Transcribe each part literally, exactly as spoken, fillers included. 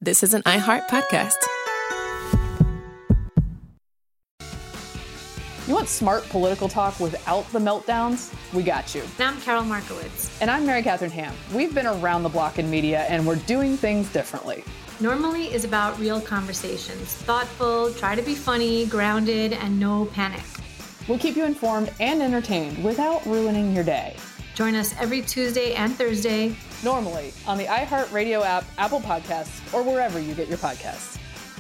This is an iHeart podcast. You want smart political talk without the meltdowns? We got you. I'm Carol Markowitz. And I'm Mary Catherine Ham. We've been around the block in media, and we're doing things differently. Normally is about real conversations. Thoughtful, try to be funny, grounded, and no panic. We'll keep you informed and entertained without ruining your day. Join us every Tuesday and Thursday. Normally on the iHeartRadio app, Apple Podcasts, or wherever you get your podcasts.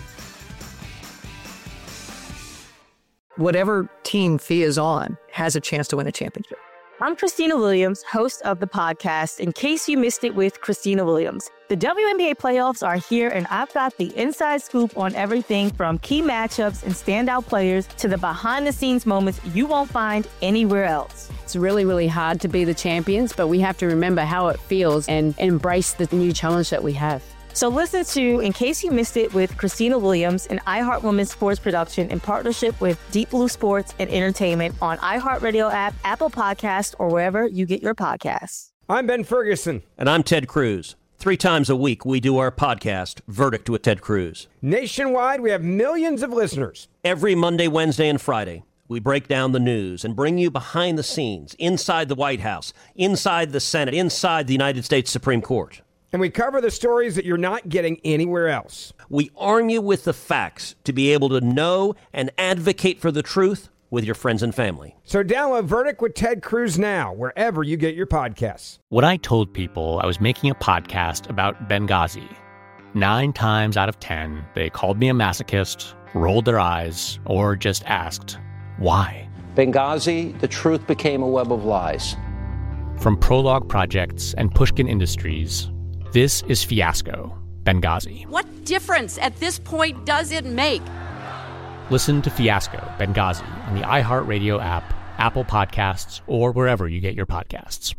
Whatever team Fia is on has a chance to win a championship. I'm Christina Williams, host of the podcast, In Case You Missed It with Christina Williams. The W N B A playoffs are here, and I've got the inside scoop on everything from key matchups and standout players to the behind-the-scenes moments you won't find anywhere else. It's really, really hard to be the champions, but we have to remember how it feels and embrace the new challenge that we have. So listen to In Case You Missed It with Christina Williams, an iHeart Women's Sports production in partnership with Deep Blue Sports and Entertainment on iHeartRadio app, Apple Podcasts, or wherever you get your podcasts. I'm Ben Ferguson. And I'm Ted Cruz. Three times a week, we do our podcast, Verdict with Ted Cruz. Nationwide, we have millions of listeners. Every Monday, Wednesday, and Friday, we break down the news and bring you behind the scenes, inside the White House, inside the Senate, inside the United States Supreme Court. And we cover the stories that you're not getting anywhere else. We arm you with the facts to be able to know and advocate for the truth with your friends and family. So download Verdict with Ted Cruz now, wherever you get your podcasts. When I told people I was making a podcast about Benghazi, nine times out of ten, they called me a masochist, rolled their eyes, or just asked, why? Benghazi, the truth became a web of lies. From Prologue Projects and Pushkin Industries, this is Fiasco, Benghazi. What difference at this point does it make? Listen to Fiasco, Benghazi on the iHeartRadio app, Apple Podcasts, or wherever you get your podcasts.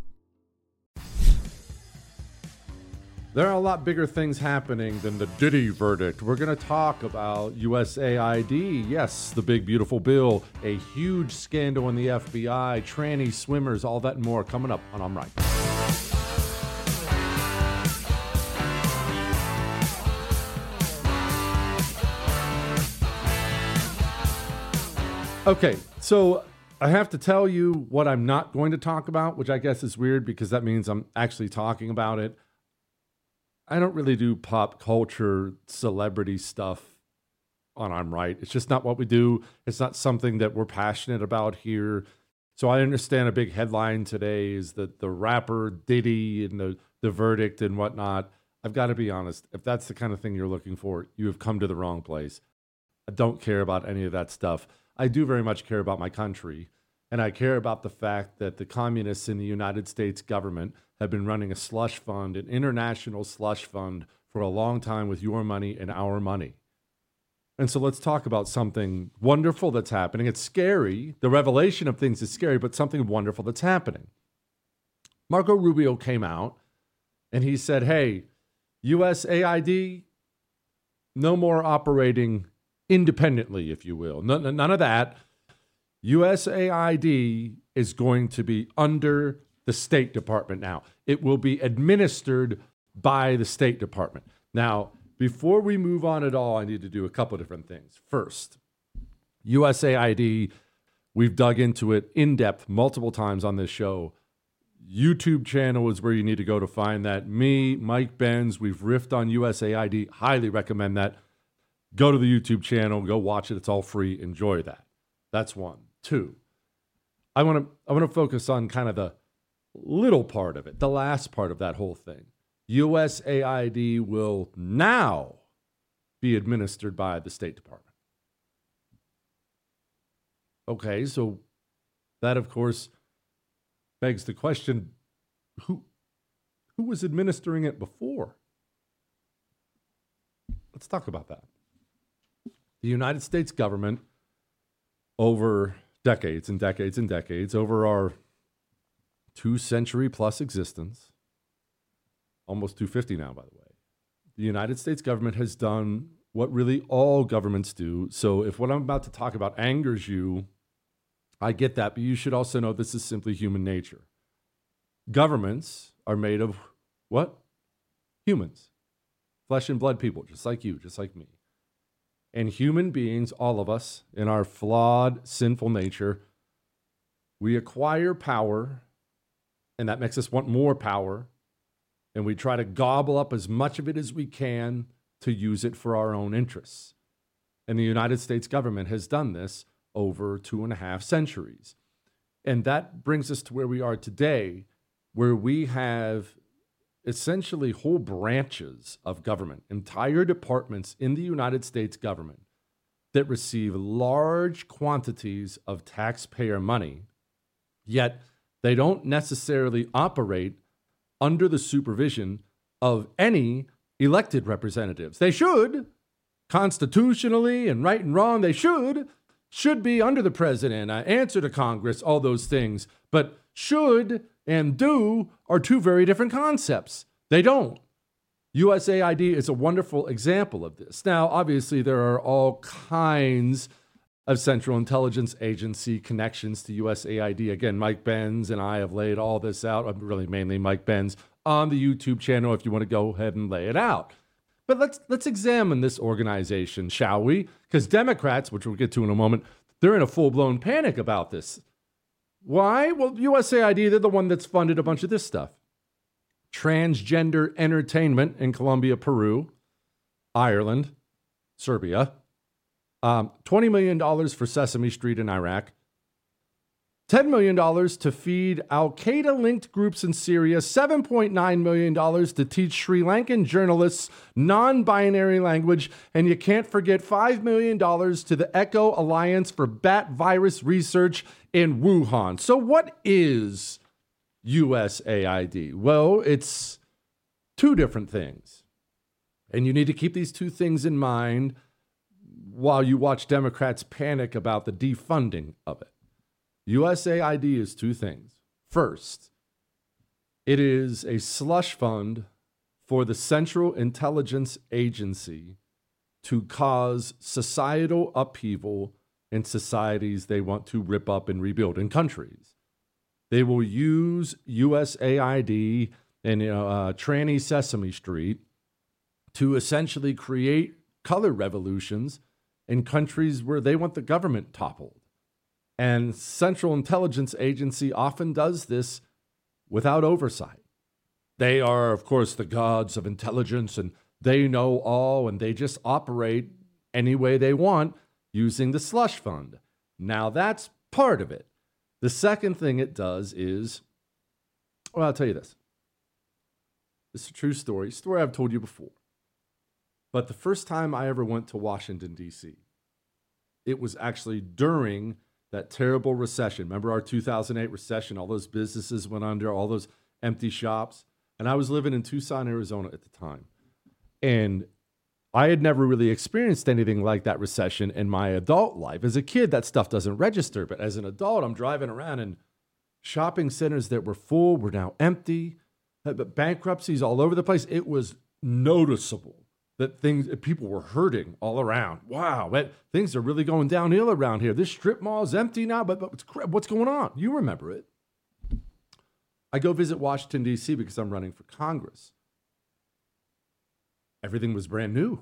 There are a lot bigger things happening than the Diddy verdict. We're going to talk about U S A I D. Yes, the big, beautiful bill, a huge scandal in the F B I, tranny swimmers, all that and more coming up on I'm Right. Okay, so I have to tell you what I'm not going to talk about, which I guess is weird because that means I'm actually talking about it. I don't really do pop culture celebrity stuff on I'm Right. It's just not what we do. It's not something that we're passionate about here. So I understand a big headline today is that the rapper Diddy and the, the verdict and whatnot. I've got to be honest. If that's the kind of thing you're looking for, you have come to the wrong place. I don't care about any of that stuff. I do very much care about my country, and I care about the fact that the communists in the United States government have been running a slush fund, an international slush fund, for a long time with your money and our money. And so let's talk about something wonderful that's happening. It's scary. The revelation of things is scary, but something wonderful that's happening. Marco Rubio came out, and he said, hey, U S A I D, no more operating independently, if you will. None, none of that. U S A I D is going to be under the State Department now. It will be administered by the State Department. Now, before we move on at all, I need to do a couple of different things. First, U S A I D, we've dug into it in depth multiple times on this show. YouTube channel is where you need to go to find that. Me, Mike Benz, we've riffed on U S A I D. Highly recommend that. Go to the YouTube channel, go watch it. It's all free. Enjoy that. That's one. Two, I want to I want to focus on kind of the little part of it, the last part of that whole thing. U S A I D will now be administered by the State Department. Okay, so that, of course, begs the question, who who was administering it before? Let's talk about that. The United States government, over decades and decades and decades, over our two-century plus existence, almost two hundred fifty now, by the way, the United States government has done what really all governments do. So if what I'm about to talk about angers you, I get that, but you should also know this is simply human nature. Governments are made of what? Humans. flesh and blood people, just like you, just like me. And human beings, all of us, in our flawed, sinful nature, we acquire power, and that makes us want more power, and we try to gobble up as much of it as we can to use it for our own interests. And the United States government has done this over two and a half centuries. And that brings us to where we are today, where we have essentially whole branches of government, entire departments in the United States government that receive large quantities of taxpayer money, yet they don't necessarily operate under the supervision of any elected representatives. They should, constitutionally and right and wrong, they should, should be under the president, uh, answer to Congress, all those things. But should and do are two very different concepts. They don't. U S A I D is a wonderful example of this. Now, obviously, there are all kinds of Central Intelligence Agency connections to U S A I D. Again, Mike Benz and I have laid all this out, really mainly Mike Benz, on the YouTube channel if you want to go ahead and lay it out. But let's let's examine this organization, shall we? Because Democrats, which we'll get to in a moment, they're in a full-blown panic about this. Why? Well, U S A I D, they're the one that's funded a bunch of this stuff. Transgender entertainment in Colombia, Peru, Ireland, Serbia. Um, twenty million dollars for Sesame Street in Iraq. ten million dollars to feed Al-Qaeda-linked groups in Syria. seven point nine million dollars to teach Sri Lankan journalists non-binary language. And you can't forget five million dollars to the ECHO Alliance for Bat Virus Research in Wuhan. So what is U S A I D? Well, it's two different things. And you need to keep these two things in mind while you watch Democrats panic about the defunding of it. U S A I D is two things. First, it is a slush fund for the Central Intelligence Agency to cause societal upheaval in societies they want to rip up and rebuild in countries. They will use U S A I D and you know, uh, tranny Sesame Street to essentially create color revolutions in countries where they want the government toppled. And Central Intelligence Agency often does this without oversight. They are, of course, the gods of intelligence, and they know all, and they just operate any way they want using the slush fund. Now, that's part of it. The second thing it does is, well, I'll tell you this. It's a true story, story I've told you before. But the first time I ever went to Washington, D C, it was actually during that terrible recession. Remember our two thousand eight recession? All those businesses went under, all those empty shops. And I was living in Tucson, Arizona at the time. And I had never really experienced anything like that recession in my adult life. As a kid, that stuff doesn't register. But as an adult, I'm driving around and shopping centers that were full were now empty. But bankruptcies all over the place. It was noticeable that things, people were hurting all around. Wow, man, things are really going downhill around here. This strip mall is empty now, but, but what's going on? You remember it. I go visit Washington, D C because I'm running for Congress. Everything was brand new.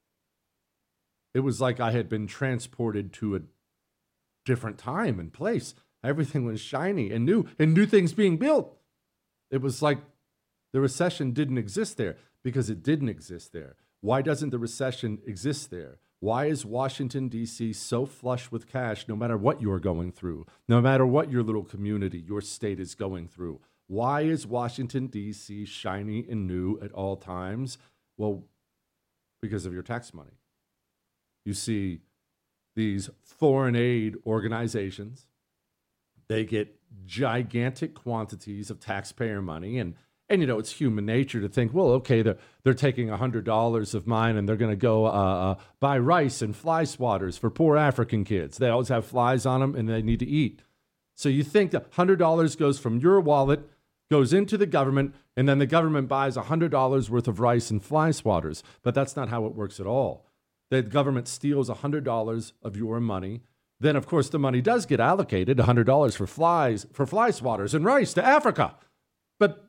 It was like I had been transported to a different time and place. Everything was shiny and new, and new things being built. It was like the recession didn't exist there because it didn't exist there. Why doesn't the recession exist there? Why is Washington, D C so flush with cash no matter what you're going through, no matter what your little community, your state is going through? Why is Washington, D C shiny and new at all times? Well, because of your tax money. You see, these foreign aid organizations, they get gigantic quantities of taxpayer money. And, and you know, it's human nature to think, well, okay, they're, they're taking one hundred dollars of mine and they're going to go uh, uh, buy rice and fly swatters for poor African kids. They always have flies on them and they need to eat. So you think that one hundred dollars goes from your wallet, goes into the government, and then the government buys one hundred dollars worth of rice and fly swatters. But that's not how it works at all. The government steals one hundred dollars of your money. Then, of course, the money does get allocated, one hundred dollars for flies, for fly swatters and rice to Africa. But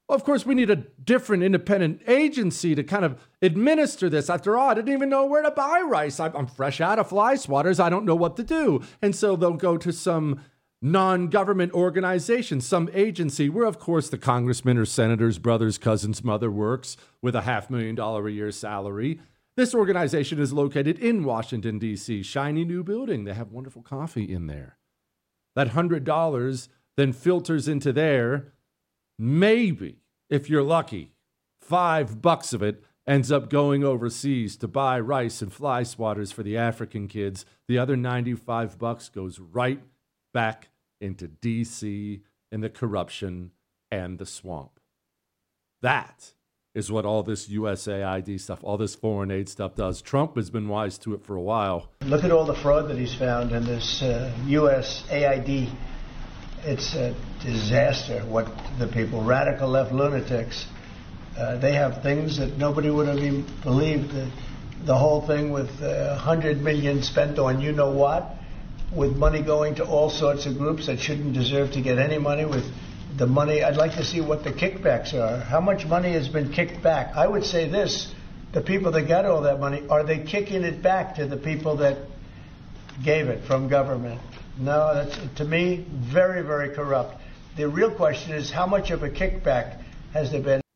Well, of course, we need a different independent agency to kind of administer this. After all, I didn't even know where to buy rice. I'm fresh out of fly swatters. I don't know what to do. And so they'll go to some non-government organization, some agency where, of course, the congressman or senator's brother's cousin's mother works with a half million dollar a year salary. This organization is located in Washington, D C Shiny new building. They have wonderful coffee in there. That one hundred dollars then filters into there. Maybe, if you're lucky, five bucks of it ends up going overseas to buy rice and fly swatters for the African kids. The other ninety-five bucks goes right back into D C and the corruption and the swamp. That is what all this U S A I D stuff, all this foreign aid stuff does. Trump has been wise to it for a while. Look at all the fraud that he's found in this uh, U S A I D. It's a disaster what the people, radical left lunatics, uh, they have things that nobody would have even believed. The, the whole thing with uh, one hundred million dollars spent on you know what, with money going to all sorts of groups that shouldn't deserve to get any money, with the money. I'd like to see what the kickbacks are. How much money has been kicked back? I would say this, the people that got all that money, are they kicking it back to the people that gave it from government? No, that's, to me, very, very corrupt. The real question is, how much of a kickback has there been?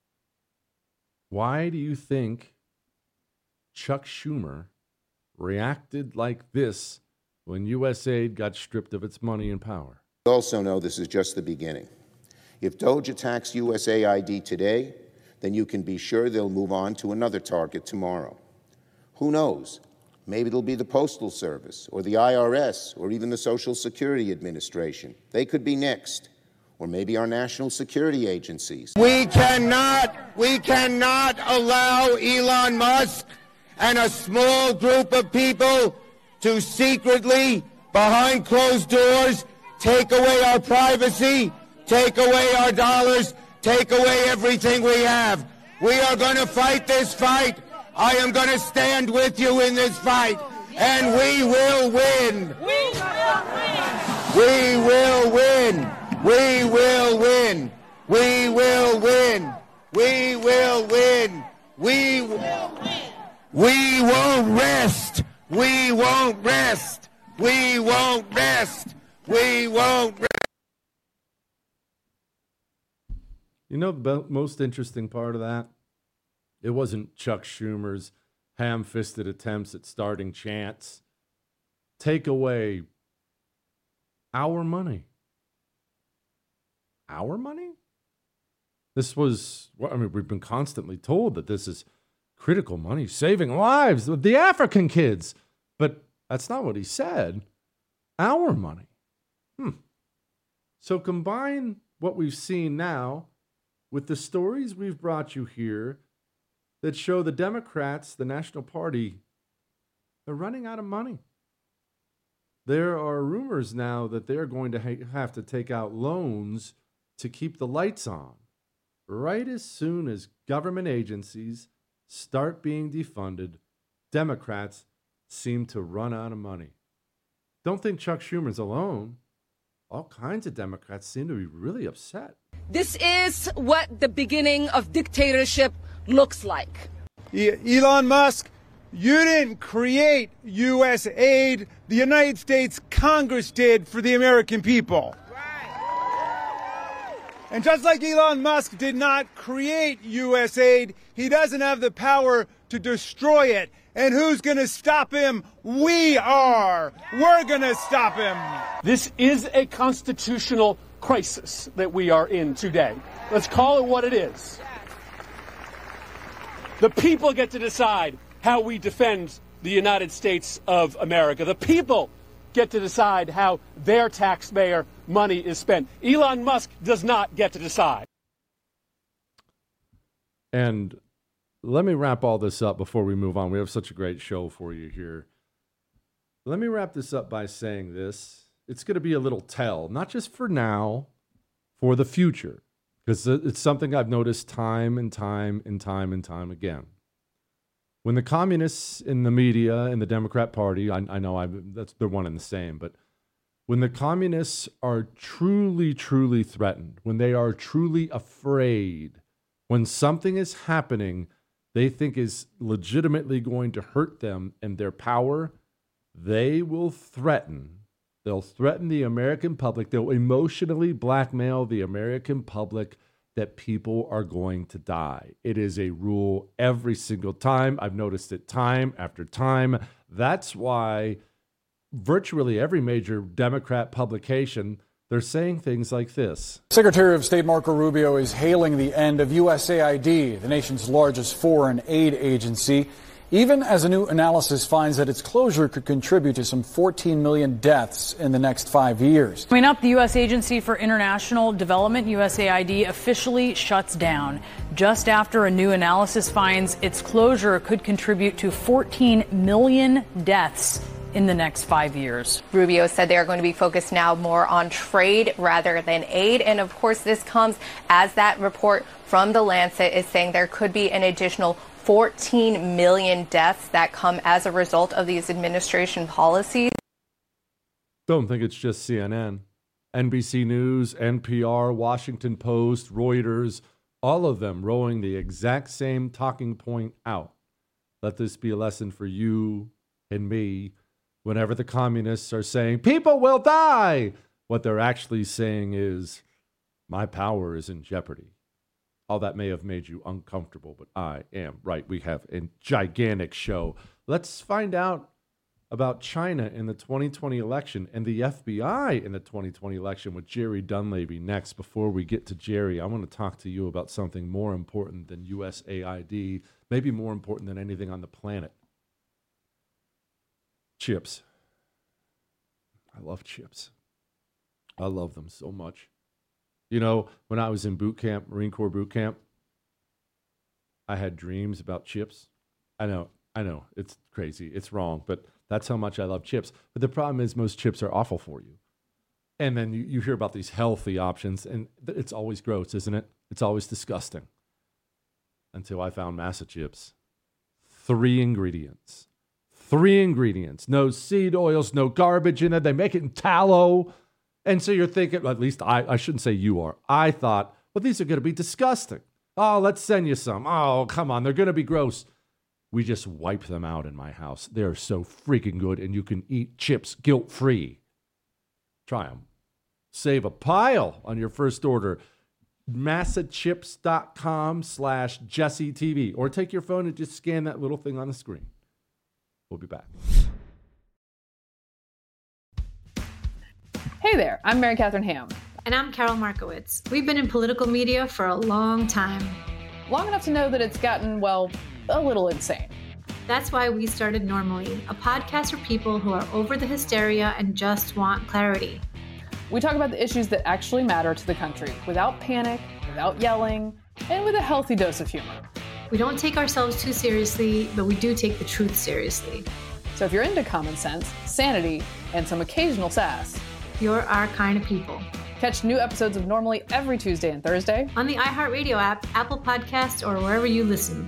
Why do you think Chuck Schumer reacted like this when U S A I D got stripped of its money and power? We also know this is just the beginning. If DOGE attacks U S A I D today, then you can be sure they'll move on to another target tomorrow. Who knows? Maybe it'll be the Postal Service or the I R S or even the Social Security Administration. They could be next. Or maybe our national security agencies. We cannot, we cannot allow Elon Musk and a small group of people to secretly, behind closed doors, take away our privacy, take away our dollars, take away everything we have. We are going to fight this fight. I am going to stand with you in this fight, and we will win. We will win. We will win. We will win. We will win. We will win. We won't rest. We won't rest. We won't rest. We won't rest. You know the most interesting part of that? It wasn't Chuck Schumer's ham-fisted attempts at starting chants. Take away our money. Our money? This was, I mean, we've been constantly told that this is critical money, saving lives with the African kids. But that's not what he said. Our money. Hmm. So combine what we've seen now with the stories we've brought you here that show the Democrats, the National Party, they're running out of money. There are rumors now that they're going to ha- have to take out loans to keep the lights on, right as soon as government agencies start being defunded. Democrats seem to run out of money. Don't think Chuck Schumer's alone. All kinds of Democrats seem to be really upset. This is what the beginning of dictatorship looks like. Elon Musk, you didn't create U S A I D. The United States Congress did for the American people. And just like Elon Musk did not create U S A I D, he doesn't have the power to destroy it. And who's going to stop him? We are. We're going to stop him. This is a constitutional crisis that we are in today. Let's call it what it is. The people get to decide how we defend the United States of America. The people get to decide how their taxpayer money is spent. Elon Musk does not get to decide. And let me wrap all this up before we move on. We have such a great show for you here. Let me wrap this up by saying this. It's going to be a little tell, not just for now, for the future, because it's something I've noticed time and time and time and time again. When the communists in the media and the Democrat Party, I, I know I've, that's, they're one and the same, but when the communists are truly, truly threatened, when they are truly afraid When something is happening they think is legitimately going to hurt them and their power, they will threaten. They'll threaten the American public. They'll emotionally blackmail the American public that people are going to die. It is a rule every single time. I've noticed it time after time. That's why virtually every major Democrat publication, they're saying things like this. Secretary of State Marco Rubio is hailing the end of U S A I D, the nation's largest foreign aid agency, even as a new analysis finds that its closure could contribute to some fourteen million deaths in the next five years. Coming up, the U S Agency for International Development, U S A I D, officially shuts down just after a new analysis finds its closure could contribute to fourteen million deaths in the next five years. Rubio said they are going to be focused now more on trade rather than aid. And of course, this comes as that report from The Lancet is saying there could be an additional fourteen million deaths that come as a result of these administration policies. Don't think it's just C N N. N B C News, N P R, Washington Post, Reuters, all of them rowing the exact same talking point out. Let this be a lesson for you and me. Whenever the communists are saying, people will die, what they're actually saying is, my power is in jeopardy. All that may have made you uncomfortable, but I am right. We have a gigantic show. Let's find out about China in the twenty twenty election and the F B I in the twenty twenty election with Jerry Dunleavy next. Before we get to Jerry, I want to talk to you about something more important than U S A I D, maybe more important than anything on the planet. Chips. I love chips. I love them so much. You know, when I was in boot camp, Marine Corps boot camp, I had dreams about chips. I know, I know, it's crazy, it's wrong, but that's how much I love chips. But the problem is most chips are awful for you. And then you, you hear about these healthy options, and it's always gross, isn't it? It's always disgusting. Until I found Masa Chips. Three ingredients. Three ingredients, no seed oils, no garbage in it. They make it in tallow. And so you're thinking, at least I, I shouldn't say you are. I thought, well, these are going to be disgusting. Oh, let's send you some. Oh, come on. They're going to be gross. We just wipe them out in my house. They're so freaking good. And you can eat chips guilt-free. Try them. Save a pile on your first order. Masachips.com slash Jesse TV. Or take your phone and just scan that little thing on the screen. We'll be back. Hey there, I'm Mary Catherine Ham. And I'm Carol Markowitz. We've been in political media for a long time. Long enough to know that it's gotten, well, a little insane. That's why we started Normally, a podcast for people who are over the hysteria and just want clarity. We talk about the issues that actually matter to the country without panic, without yelling, and with a healthy dose of humor. We don't take ourselves too seriously, but we do take the truth seriously. So if you're into common sense, sanity, and some occasional sass, you're our kind of people. Catch new episodes of Normally every Tuesday and Thursday on the iHeartRadio app, Apple Podcasts, or wherever you listen.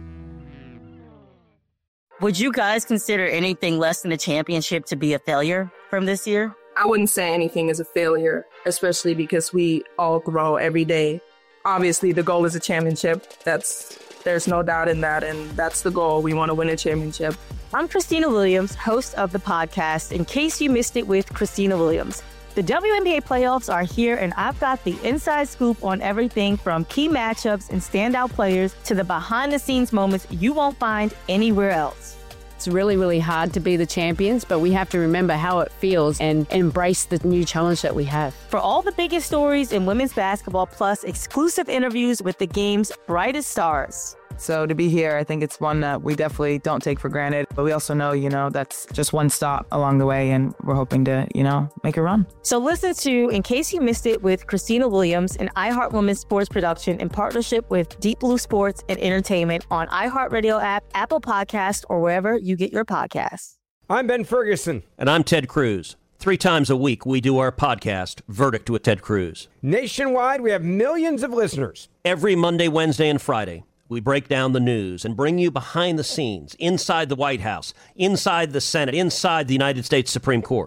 Would you guys consider anything less than a championship to be a failure from this year? I wouldn't say anything is a failure, especially because we all grow every day. Obviously, the goal is a championship. That's There's no doubt in that, and that's the goal. We want to win a championship. I'm Christina Williams, host of the podcast, In Case You Missed It with Christina Williams. The W N B A playoffs are here, and I've got the inside scoop on everything from key matchups and standout players to the behind-the-scenes moments you won't find anywhere else. It's really, really hard to be the champions, but we have to remember how it feels and embrace the new challenge that we have. For all the biggest stories in women's basketball, plus exclusive interviews with the game's brightest stars. So to be here, I think it's one that we definitely don't take for granted. But we also know, you know, that's just one stop along the way, and we're hoping to, you know, make a run. So listen to In Case You Missed It with Christina Williams, an iHeart Women's sports production in partnership with Deep Blue Sports and Entertainment on iHeartRadio app, Apple Podcasts, or wherever you get your podcasts. I'm Ben Ferguson. And I'm Ted Cruz. Three times a week, we do our podcast, Verdict with Ted Cruz. Nationwide, we have millions of listeners. Every Monday, Wednesday, and Friday, we break down the news and bring you behind the scenes, inside the White House, inside the Senate, inside the United States Supreme Court.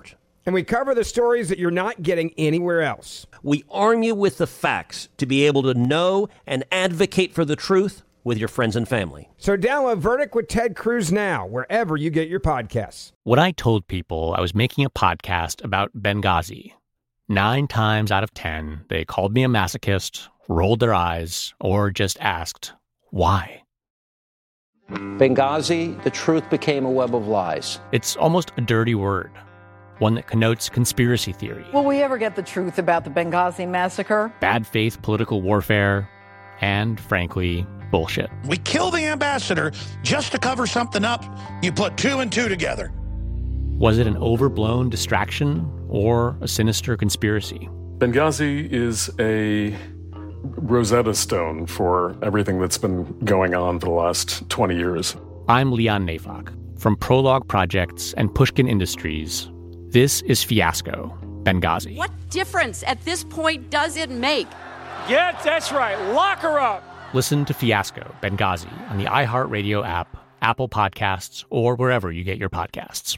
And we cover the stories that you're not getting anywhere else. We arm you with the facts to be able to know and advocate for the truth with your friends and family. So download Verdict with Ted Cruz now, wherever you get your podcasts. When I told people I was making a podcast about Benghazi, nine times out of ten, they called me a masochist, rolled their eyes, or just asked, why? Benghazi, the truth became a web of lies. It's almost a dirty word, one that connotes conspiracy theory, Will we ever get the truth about the Benghazi massacre? bad faith political warfare, and, frankly, bullshit. We kill the ambassador just to cover something up. You put two and two together. Was it an overblown distraction or a sinister conspiracy? Benghazi is a Rosetta Stone for everything that's been going on for the last twenty years. I'm Leon Neyfakh. From Prologue Projects and Pushkin Industries, this is Fiasco, Benghazi. What difference at this point does it make? Yeah, that's right. Lock her up. Listen to Fiasco, Benghazi on the iHeartRadio app, Apple Podcasts, or wherever you get your podcasts.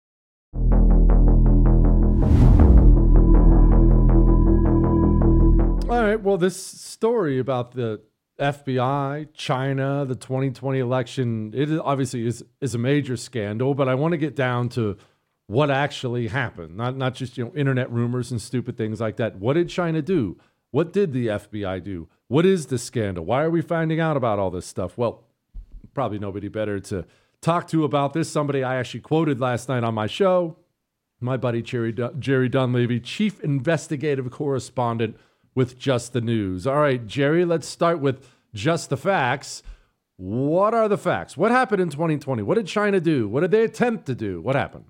All right, well, this story about the F B I, China, the twenty twenty election, it is obviously is, is a major scandal, but I want to get down to what actually happened, not not just, you know, internet rumors and stupid things like that. What did China do? What did the F B I do? What is the scandal? Why are we finding out about all this stuff? Well, probably nobody better to talk to about this. Somebody I actually quoted last night on my show, my buddy Jerry, Dun- Jerry Dunleavy, chief investigative correspondent with Just the News. All right, Jerry, let's start with Just the Facts. What are the facts? What happened in twenty twenty? What did China do? What did they attempt to do? What happened?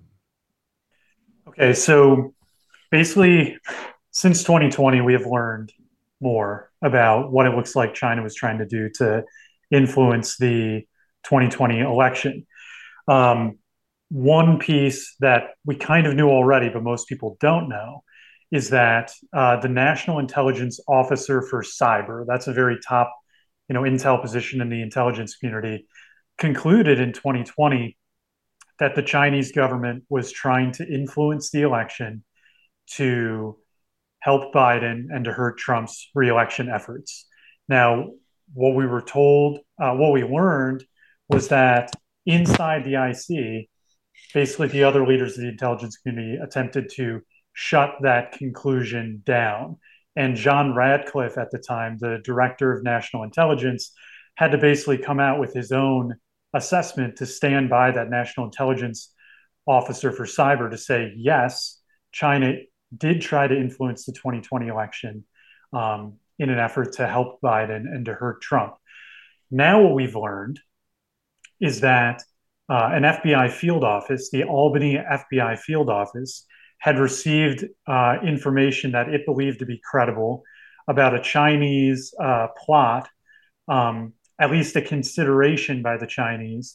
Okay, so basically, since twenty twenty, we have learned more about what it looks like China was trying to do to influence the twenty twenty election. Um, one piece that we kind of knew already, but most people don't know, is that uh, the National Intelligence Officer for Cyber, that's a very top, you know, intel position in the intelligence community, concluded in twenty twenty that the Chinese government was trying to influence the election to help Biden and to hurt Trump's reelection efforts. Now, what we were told, uh, what we learned was that inside the I C, basically the other leaders of the intelligence community attempted to shut that conclusion down. And John Radcliffe at the time, the director of national intelligence, had to basically come out with his own assessment to stand by that National Intelligence Officer for Cyber to say, yes, China did try to influence the twenty twenty election um, in an effort to help Biden and to hurt Trump. Now what we've learned is that uh, an F B I field office, the Albany F B I field office, had received uh, information that it believed to be credible about a Chinese uh, plot, um, at least a consideration by the Chinese,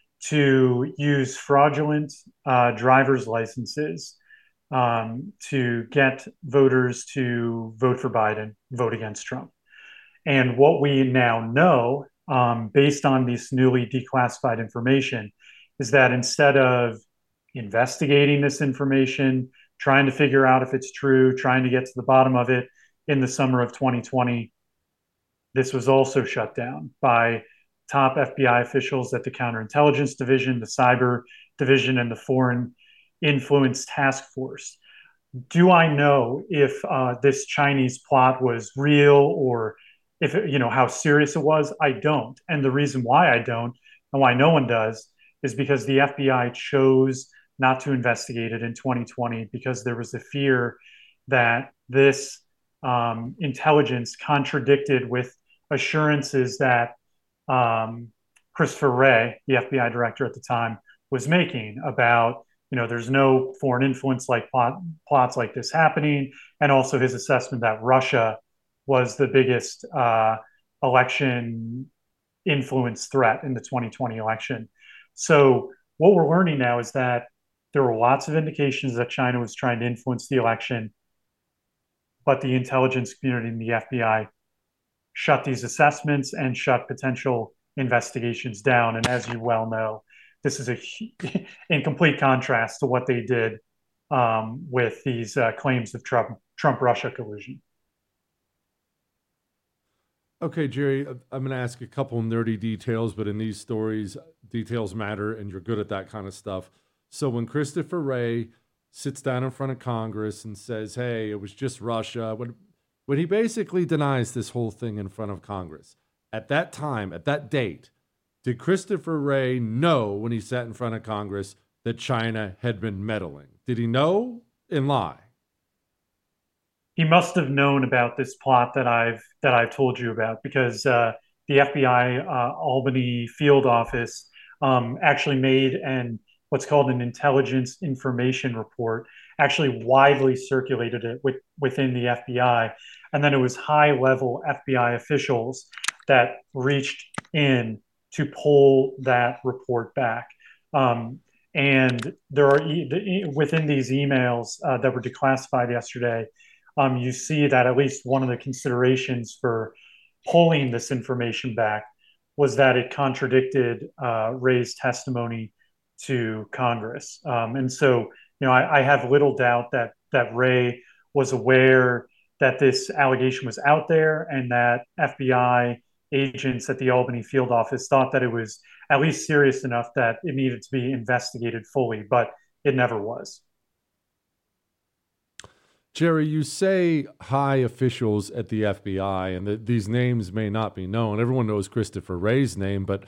to use fraudulent uh, driver's licenses um, to get voters to vote for Biden, vote against Trump. And what we now know, um, based on this newly declassified information, is that instead of investigating this information, trying to figure out if it's true, trying to get to the bottom of it in the summer of twenty twenty, this was also shut down by top F B I officials at the Counterintelligence Division, the Cyber Division, and the Foreign Influence Task Force. Do I know if uh, this Chinese plot was real or if it, you know, how serious it was? I don't. And the reason why I don't and why no one does is because the F B I chose not to investigate it in twenty twenty because there was a fear that this um, intelligence contradicted with assurances that um, Christopher Wray, the F B I director at the time, was making about, you know, there's no foreign influence like plot, plots like this happening, and also his assessment that Russia was the biggest uh, election influence threat in the twenty twenty election. So what we're learning now is that there were lots of indications that China was trying to influence the election, but the intelligence community and the F B I shut these assessments and shut potential investigations down. And as you well know, this is a in complete contrast to what they did um, with these uh, claims of Trump Trump-Russia collusion. Okay, Jerry, I'm going to ask a couple nerdy details, but in these stories, details matter, and you're good at that kind of stuff. So when Christopher Wray sits down in front of Congress and says, hey, it was just Russia, when, when he basically denies this whole thing in front of Congress, at that time, at that date, did Christopher Wray know when he sat in front of Congress that China had been meddling? Did he know and lie? He must have known about this plot that I've that I've told you about, because uh, the F B I uh, Albany field office um, actually made an what's called an intelligence information report, actually widely circulated it with, within the F B I, and then it was high-level F B I officials that reached in to pull that report back. Um, and there are e- within these emails uh, that were declassified yesterday. Um, you see that at least one of the considerations for pulling this information back was that it contradicted uh, Wray's testimony to Congress. Um, and so, you know, I, I have little doubt that that Wray was aware that this allegation was out there, and that F B I agents at the Albany field office thought that it was at least serious enough that it needed to be investigated fully, but it never was. Jerry, you say high officials at the F B I, and that these names may not be known. Everyone knows Christopher Wray's name, but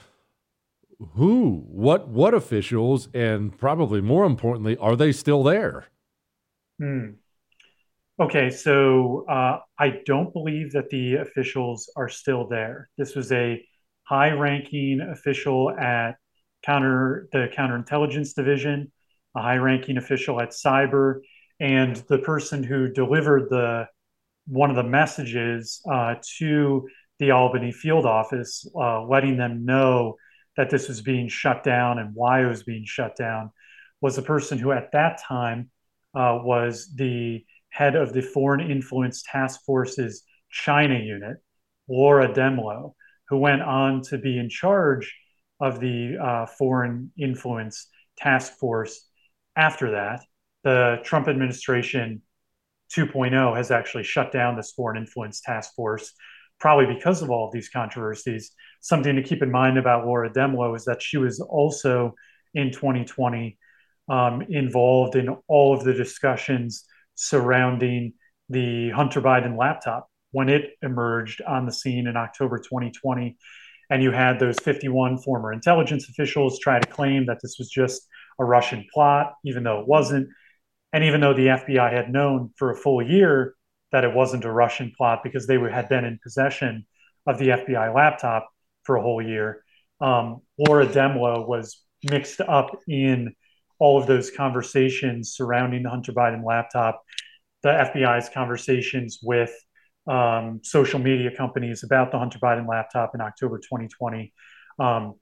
who, what, what officials, and probably more importantly, are they still there? Hmm. Okay, so uh, I don't believe that the officials are still there. This was a high-ranking official at counter the counterintelligence division, a high-ranking official at cyber, and the person who delivered the one of the messages uh, to the Albany field office, uh, letting them know that this was being shut down and why it was being shut down, was the person who at that time uh, was the head of the Foreign Influence Task Force's China unit, Laura Demlow, who went on to be in charge of the uh, Foreign Influence Task Force after that. The Trump administration two point oh has actually shut down this Foreign Influence Task Force, probably because of all of these controversies. Something to keep in mind about Laura Demlow is that she was also in twenty twenty um, involved in all of the discussions surrounding the Hunter Biden laptop when it emerged on the scene in October twenty twenty. And you had those fifty-one former intelligence officials try to claim that this was just a Russian plot, even though it wasn't. And even though the F B I had known for a full year that it wasn't a Russian plot because they were, had been in possession of the F B I laptop for a whole year, um, Laura Demlow was mixed up in all of those conversations surrounding the Hunter Biden laptop, the F B I's conversations with um, social media companies about the Hunter Biden laptop in October twenty twenty. Um,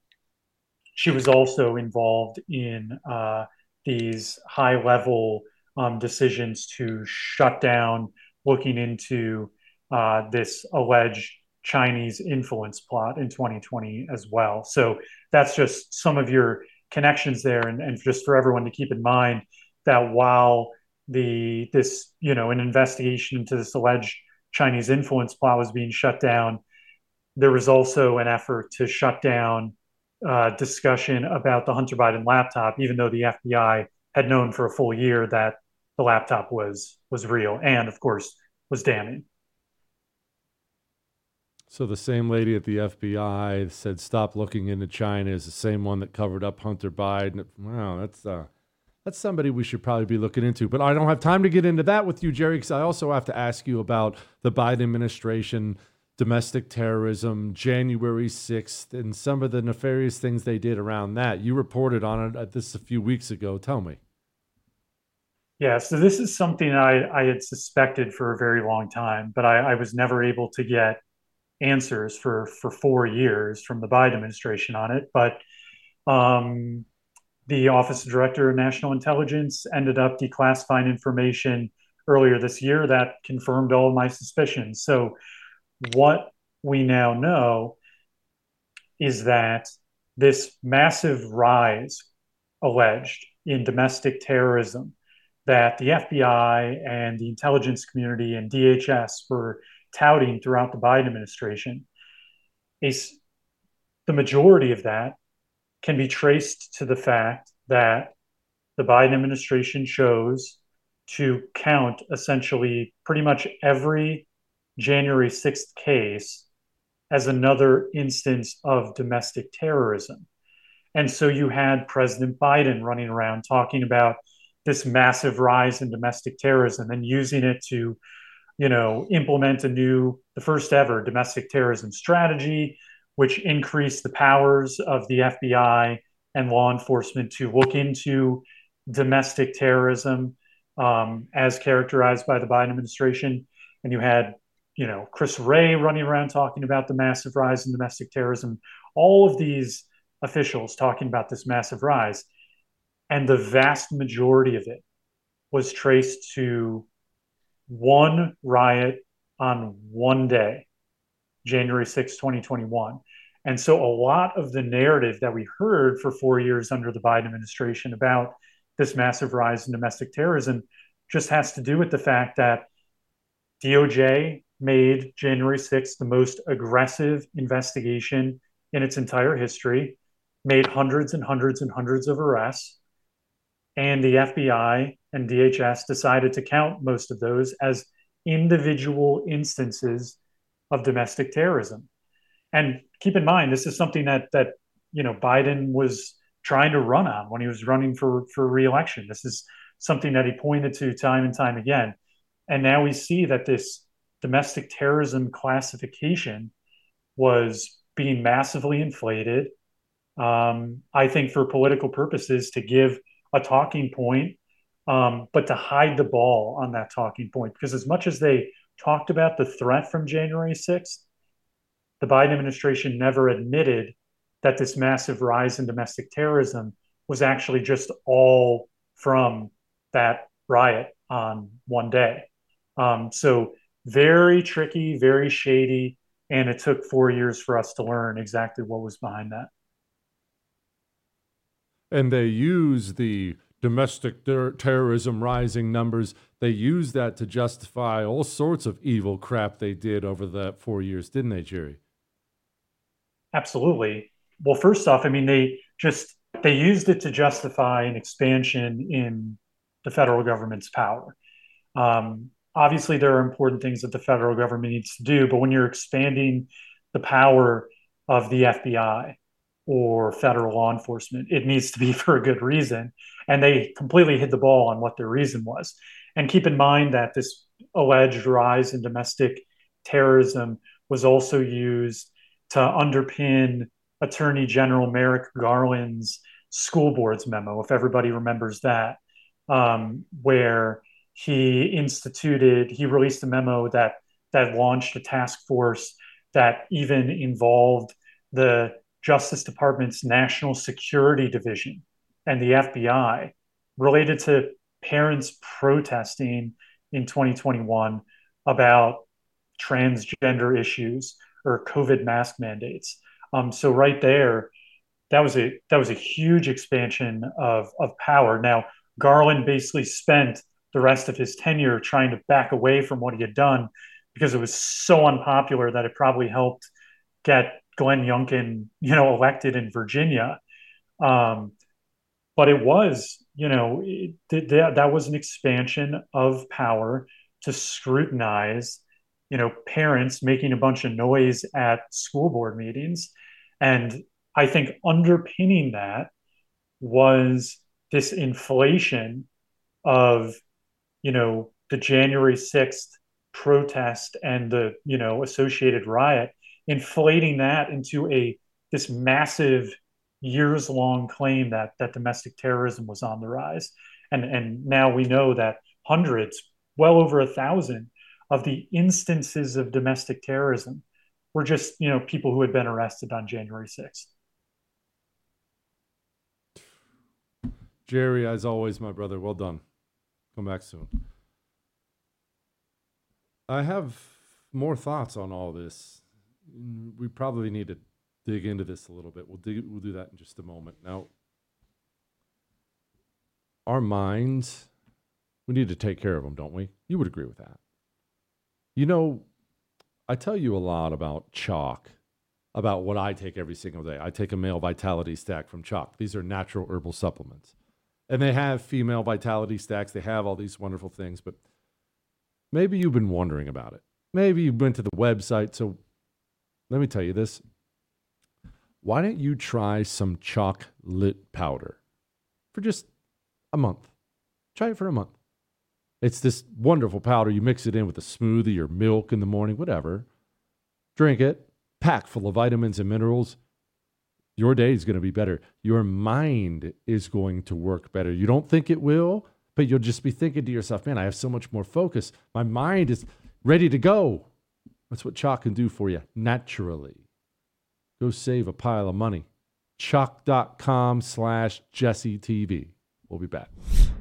she was also involved in uh, these high-level um, decisions to shut down, looking into uh, this alleged Chinese influence plot in twenty twenty as well. So that's just some of your connections there, and, and just for everyone to keep in mind that while the this you know an investigation into this alleged Chinese influence plot was being shut down, there was also an effort to shut down Uh, discussion about the Hunter Biden laptop, even though the F B I had known for a full year that the laptop was was real and, of course, was damning. So the same lady at the F B I said, "Stop looking into China," is the same one that covered up Hunter Biden. Wow, that's uh, that's somebody we should probably be looking into. But I don't have time to get into that with you, Jerry, because I also have to ask you about the Biden administration, domestic terrorism, January sixth, and some of the nefarious things they did around that. You reported on it at this a few weeks ago. Tell me. Yeah, so this is something I, I had suspected for a very long time, but I, I was never able to get answers for, for four years from the Biden administration on it. But um, the Office of Director of National Intelligence ended up declassifying information earlier this year that confirmed all of my suspicions. So what we now know is that this massive rise alleged in domestic terrorism that the F B I and the intelligence community and D H S were touting throughout the Biden administration, is the majority of that can be traced to the fact that the Biden administration chose to count essentially pretty much every January sixth case as another instance of domestic terrorism. And so you had President Biden running around talking about this massive rise in domestic terrorism and using it to, you know, implement a new, the first ever domestic terrorism strategy, which increased the powers of the F B I and law enforcement to look into domestic terrorism um, as characterized by the Biden administration. And you had, you know, Chris Wray running around talking about the massive rise in domestic terrorism, all of these officials talking about this massive rise. And the vast majority of it was traced to one riot on one day, January sixth, twenty twenty-one. And so a lot of the narrative that we heard for four years under the Biden administration about this massive rise in domestic terrorism just has to do with the fact that D O J made January sixth the most aggressive investigation in its entire history, made hundreds and hundreds and hundreds of arrests, and the F B I and D H S decided to count most of those as individual instances of domestic terrorism. And keep in mind, this is something that that you know Biden was trying to run on when he was running for for re-election. This is something that he pointed to time and time again. And now we see that this domestic terrorism classification was being massively inflated, um, I think for political purposes, to give a talking point, um, but to hide the ball on that talking point. Because as much as they talked about the threat from January sixth, the Biden administration never admitted that this massive rise in domestic terrorism was actually just all from that riot on one day. Um, so very tricky, very shady, and it took four years for us to learn exactly what was behind that. And they use the domestic ter- terrorism rising numbers. They use that to justify all sorts of evil crap they did over that four years, didn't they, Jerry? Absolutely. Well, first off, I mean, they just, they used it to justify an expansion in the federal government's power. Um, obviously, there are important things that the federal government needs to do, but when you're expanding the power of the F B I or federal law enforcement, it needs to be for a good reason. And they completely hit the ball on what their reason was. And keep in mind that this alleged rise in domestic terrorism was also used to underpin Attorney General Merrick Garland's school boards memo, if everybody remembers that, um, where he instituted, he released a memo that that launched a task force that even involved the Justice Department's National Security Division and the F B I related to parents protesting in twenty twenty-one about transgender issues or COVID mask mandates. Um, so right there, that was a that was a huge expansion of of power. Now, Garland basically spent the rest of his tenure trying to back away from what he had done because it was so unpopular that it probably helped get Glenn Youngkin, you know, elected in Virginia. Um, but it was, you know, it, that, that was an expansion of power to scrutinize, you know, parents making a bunch of noise at school board meetings. And I think underpinning that was this inflation of, you know, the January sixth protest and the, you know, associated riot, inflating that into a this massive years long claim that that domestic terrorism was on the rise. And and now we know that hundreds, well over a thousand of the instances of domestic terrorism were just, you know, people who had been arrested on January sixth. Jerry, as always, my brother, well done. Come back soon. I have more thoughts on all this. We probably need to dig into this a little bit. We'll dig, we'll do that in just a moment. Now, our minds We need to take care of them, don't we? You would agree with that. You know, I tell you a lot about chalk, about what I take every single day. I take a male vitality stack from Chalk. These are natural herbal supplements. And they have female vitality stacks. They have all these wonderful things, but maybe you've been wondering about it. Maybe you went to the website. So let me tell you this. Why don't you try some Chalk Lit Powder for just a month? Try it for a month. It's this wonderful powder. You mix it in with a smoothie or milk in the morning, whatever. Drink it. Packed full of vitamins and minerals. Your day is going to be better. Your mind is going to work better. You don't think it will, but you'll just be thinking to yourself, man, I have so much more focus. My mind is ready to go. That's what Chalk can do for you naturally. Go save a pile of money. Chalk.com slash Jesse TV. We'll be back.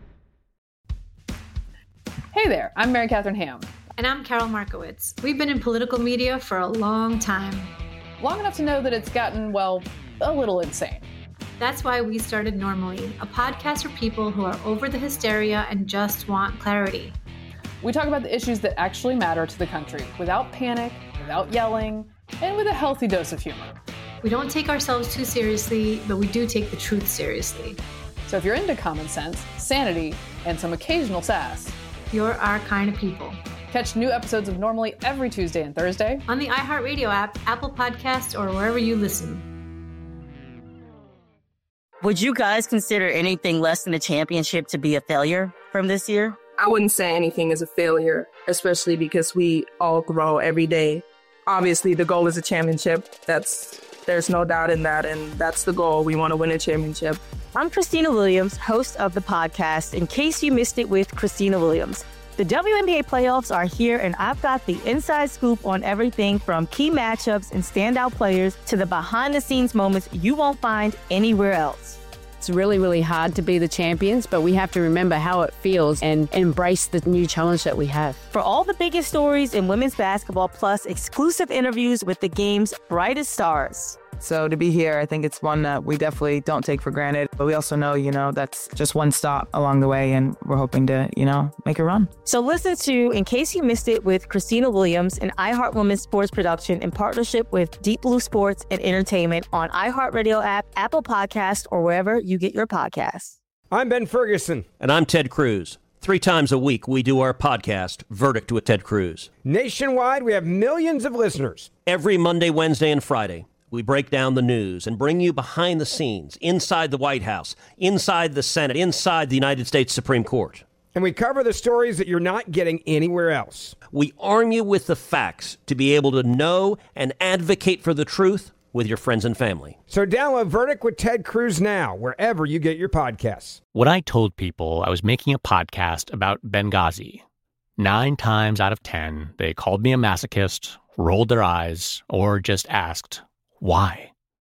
Hey there, I'm Mary Catherine Ham. And I'm Carol Markowitz. We've been in political media for a long time. Long enough to know that it's gotten, well, a little insane. That's why we started Normally, a podcast for people who are over the hysteria and just want clarity. We talk about the issues that actually matter to the country without panic, without yelling, and with a healthy dose of humor. We don't take ourselves too seriously, but we do take the truth seriously. So if you're into common sense, sanity, and some occasional sass, you're our kind of people. Catch new episodes of Normally every Tuesday and Thursday on the iHeartRadio app, Apple Podcasts, or wherever you listen. Would you guys consider anything less than a championship to be a failure from this year? I wouldn't say anything is a failure, especially because we all grow every day. Obviously, the goal is a championship. That's there's no doubt in that, and that's the goal. We want to win a championship. I'm Christina Williams, host of the podcast, In Case You Missed It with Christina Williams. The W N B A playoffs are here, and I've got the inside scoop on everything from key matchups and standout players to the behind-the-scenes moments you won't find anywhere else. It's really, really hard to be the champions, but we have to remember how it feels and embrace the new challenge that we have. For all the biggest stories in women's basketball, plus exclusive interviews with the game's brightest stars. So to be here, I think it's one that we definitely don't take for granted. But we also know, you know, that's just one stop along the way, and we're hoping to, you know, make a run. So listen to In Case You Missed It with Christina Williams, an iHeart Women's sports production in partnership with Deep Blue Sports and Entertainment on iHeartRadio app, Apple Podcasts, or wherever you get your podcasts. I'm Ben Ferguson. And I'm Ted Cruz. Three times a week, we do our podcast, Verdict with Ted Cruz. Nationwide, we have millions of listeners. Every Monday, Wednesday, and Friday, we break down the news and bring you behind the scenes, inside the White House, inside the Senate, inside the United States Supreme Court. And we cover the stories that you're not getting anywhere else. We arm you with the facts to be able to know and advocate for the truth with your friends and family. So download Verdict with Ted Cruz now, wherever you get your podcasts. When I told people I was making a podcast about Benghazi, nine times out of ten, they called me a masochist, rolled their eyes, or just asked, why?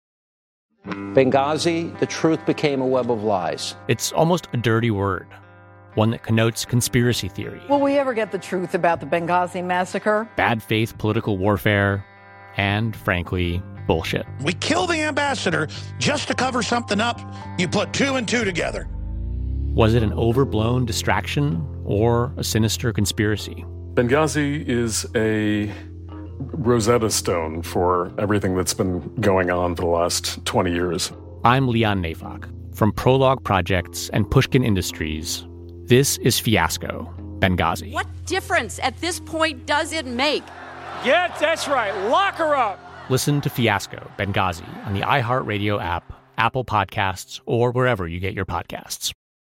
Benghazi, the truth became a web of lies. It's almost a dirty word, one that connotes conspiracy theory. Will we ever get the truth about the Benghazi massacre? Bad faith political warfare, and, frankly, bullshit. We kill the ambassador just to cover something up. You put two and two together. Was it an overblown distraction or a sinister conspiracy? Benghazi is a Rosetta Stone for everything that's been going on for the last twenty years. I'm Leon Neyfakh. From Prologue Projects and Pushkin Industries, this is Fiasco, Benghazi. What difference at this point does it make? Yeah, that's right. Lock her up. Listen to Fiasco, Benghazi on the iHeartRadio app, Apple Podcasts, or wherever you get your podcasts.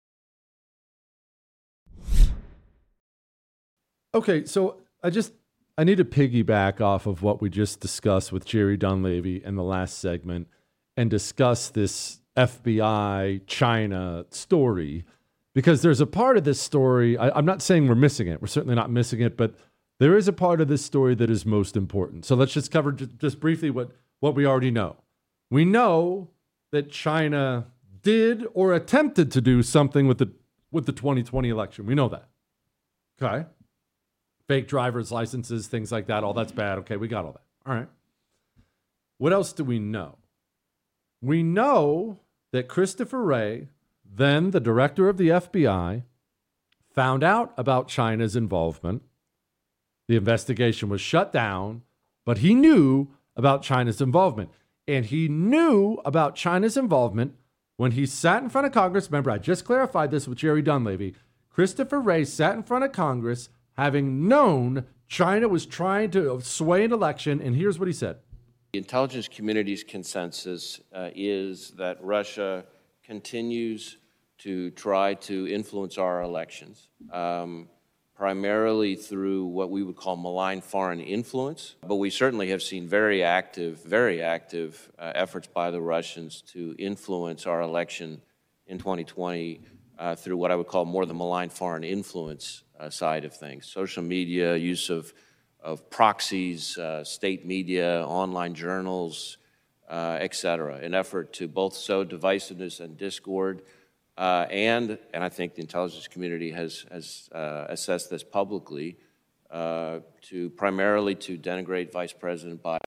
Okay, so I just I need to piggyback off of what we just discussed with Jerry Dunleavy in the last segment and discuss this F B I China story, because there's a part of this story, I, I'm not saying we're missing it. We're certainly not missing it, but there is a part of this story that is most important. So let's just cover j- just briefly what, what we already know. We know that China did or attempted to do something with the with the twenty twenty election. We know that. Okay. Fake driver's licenses, things like that. All that's bad. Okay, we got all that. All right. What else do we know? We know that Christopher Wray, then the director of the F B I, found out about China's involvement. The investigation was shut down, but he knew about China's involvement. And he knew about China's involvement when he sat in front of Congress. Remember, I just clarified this with Jerry Dunleavy. Christopher Wray sat in front of Congress having known China was trying to sway an election, and here's what he said. The intelligence community's consensus uh, is that Russia continues to try to influence our elections, um, primarily through what we would call malign foreign influence. But we certainly have seen very active, very active uh, efforts by the Russians to influence our election in twenty twenty uh, through what I would call more the malign foreign influence uh, side of things. Social media, use of, of proxies, uh, state media, online journals, uh, et cetera, an effort to both sow divisiveness and discord. Uh, and, and I think the intelligence community has, has uh, assessed this publicly, uh, to primarily to denigrate Vice President Biden.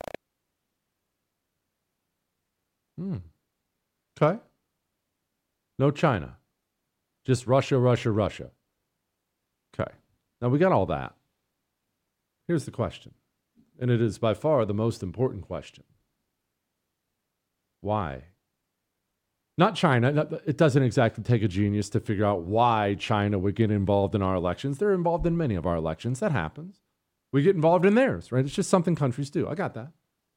Hmm. Okay. No China. Just Russia, Russia, Russia. Okay. Now we got all that. Here's the question, and it is by far the most important question. Why? Not China. It doesn't exactly take a genius to figure out why China would get involved in our elections. They're involved in many of our elections. That happens. We get involved in theirs, right? It's just something countries do. I got that.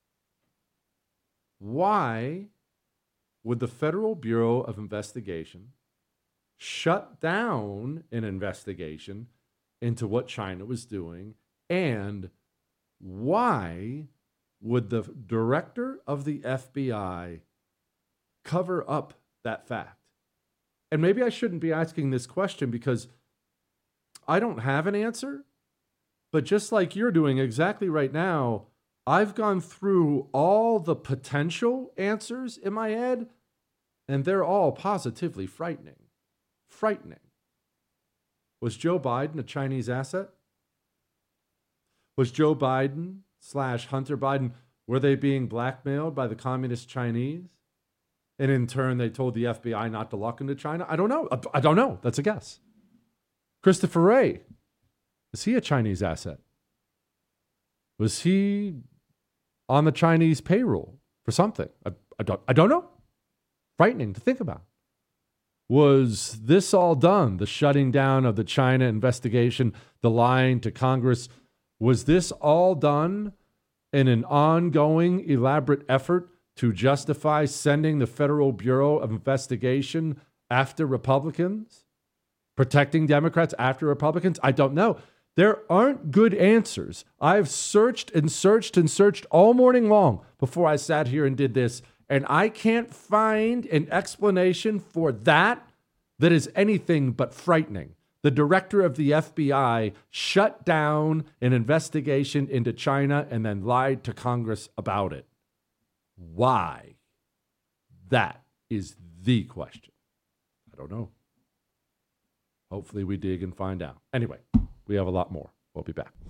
Why would the Federal Bureau of Investigation shut down an investigation into what China was doing? And why would the director of the F B I cover up that fact? And maybe I shouldn't be asking this question because I don't have an answer, but just like you're doing exactly right now, I've gone through all the potential answers in my head, and they're all positively frightening. Frightening. Was Joe Biden a Chinese asset? Was Joe Biden slash Hunter Biden, were they being blackmailed by the communist Chinese? And in turn, they told the F B I not to look into China? I don't know. I don't know. That's a guess. Christopher Wray, is he a Chinese asset? Was he on the Chinese payroll for something? I, I, don't, I don't know. Frightening to think about. Was this all done, the shutting down of the China investigation, the lying to Congress, was this all done in an ongoing, elaborate effort to justify sending the Federal Bureau of Investigation after Republicans? Protecting Democrats after Republicans? I don't know. There aren't good answers. I've searched and searched and searched all morning long before I sat here and did this, and I can't find an explanation for that that is anything but frightening. The director of the F B I shut down an investigation into China and then lied to Congress about it. Why? That is the question. I don't know. Hopefully we dig and find out. Anyway, we have a lot more. We'll be back.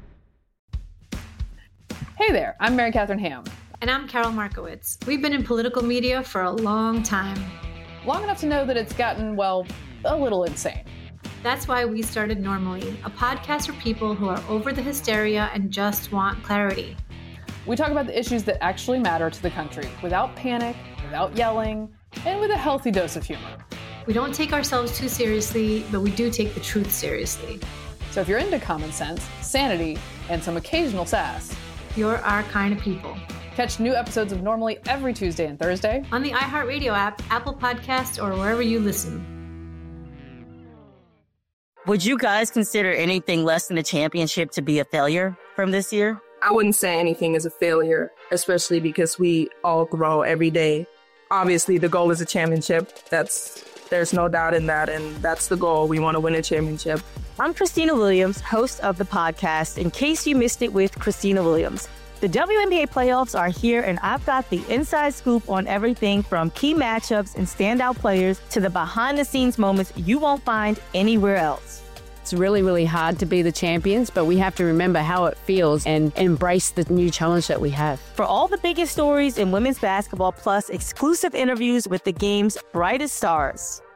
Hey there, I'm Mary Catherine Ham. And I'm Carol Markowitz. We've been in political media for a long time. Long enough to know that it's gotten, well, a little insane. That's why we started Normally, a podcast for people who are over the hysteria and just want clarity. We talk about the issues that actually matter to the country without panic, without yelling, and with a healthy dose of humor. We don't take ourselves too seriously, but we do take the truth seriously. So if you're into common sense, sanity, and some occasional sass, you're our kind of people. Catch new episodes of Normally every Tuesday and Thursday on the iHeartRadio app, Apple Podcasts, or wherever you listen. Would you guys consider anything less than a championship to be a failure from this year? I wouldn't say anything is a failure, especially because we all grow every day. Obviously, the goal is a championship. That's there's no doubt in that, and that's the goal. We want to win a championship. I'm Christina Williams, host of the podcast, In Case You Missed It with Christina Williams. The W N B A playoffs are here, and I've got the inside scoop on everything from key matchups and standout players to the behind-the-scenes moments you won't find anywhere else. It's really, really hard to be the champions, but we have to remember how it feels and embrace the new challenge that we have. For all the biggest stories in women's basketball, plus exclusive interviews with the game's brightest stars.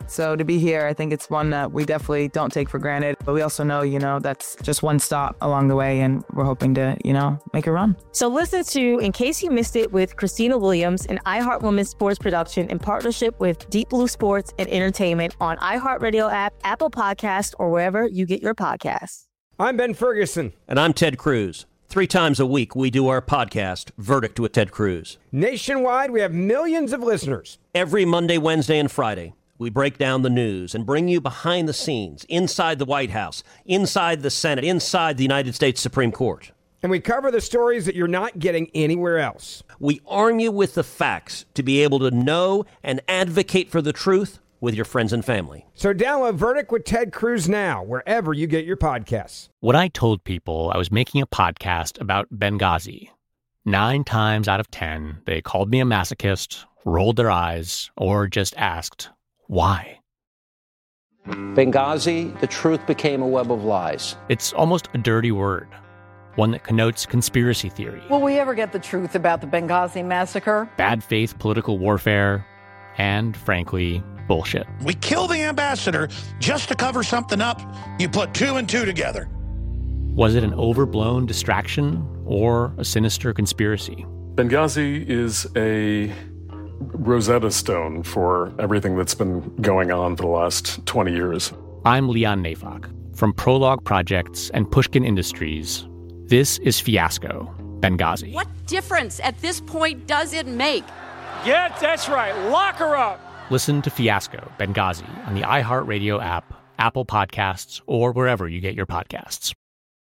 So to be here, I think it's one that we definitely don't take for granted. But we also know, you know, that's just one stop along the way, and we're hoping to, you know, make a run. So listen to In Case You Missed It with Christina Williams, an iHeart Women's sports production in partnership with Deep Blue Sports and Entertainment on iHeartRadio app, Apple Podcasts, or wherever you get your podcasts. I'm Ben Ferguson. And I'm Ted Cruz. Three times a week, we do our podcast, Verdict with Ted Cruz. Nationwide, we have millions of listeners. Every Monday, Wednesday, and Friday, we break down the news and bring you behind the scenes, inside the White House, inside the Senate, inside the United States Supreme Court. And we cover the stories that you're not getting anywhere else. We arm you with the facts to be able to know and advocate for the truth with your friends and family. So download Verdict with Ted Cruz now, wherever you get your podcasts. When I told people I was making a podcast about Benghazi, nine times out of ten, they called me a masochist, rolled their eyes, or just asked, why? Benghazi, the truth became a web of lies. It's almost a dirty word, one that connotes conspiracy theory. Will we ever get the truth about the Benghazi massacre? Bad faith political warfare, and frankly, bullshit. We kill the ambassador just to cover something up. You put two and two together. Was it an overblown distraction or a sinister conspiracy? Benghazi is a Rosetta Stone for everything that's been going on for the last twenty years. I'm Leon Neyfakh. From Prologue Projects and Pushkin Industries, this is Fiasco, Benghazi. What difference at this point does it make? Yeah, that's right. Lock her up. Listen to Fiasco, Benghazi on the iHeartRadio app, Apple Podcasts, or wherever you get your podcasts.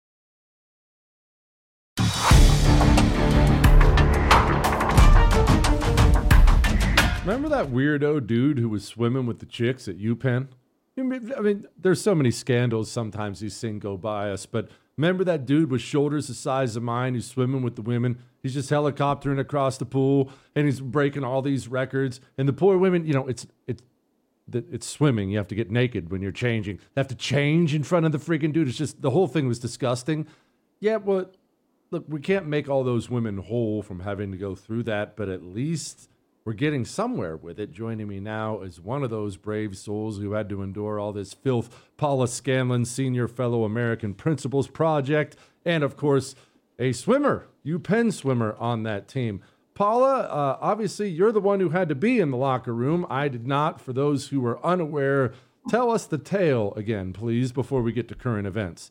Remember that weirdo dude who was swimming with the chicks at UPenn? I mean, there's so many scandals sometimes these things go by us, but remember that dude with shoulders the size of mine who's swimming with the women? He's just helicoptering across the pool, and he's breaking all these records. And the poor women, you know, it's it's it's swimming. You have to get naked when you're changing. They have to change in front of the freaking dude. It's just, the whole thing was disgusting. Yeah, well, look, we can't make all those women whole from having to go through that, but at least we're getting somewhere with it. Joining me now is one of those brave souls who had to endure all this filth, Paula Scanlon, Senior Fellow American Principles Project, and of course, a swimmer, UPenn swimmer on that team. Paula, uh, obviously you're the one who had to be in the locker room. I did not. For those who are unaware, tell us the tale again, please, before we get to current events.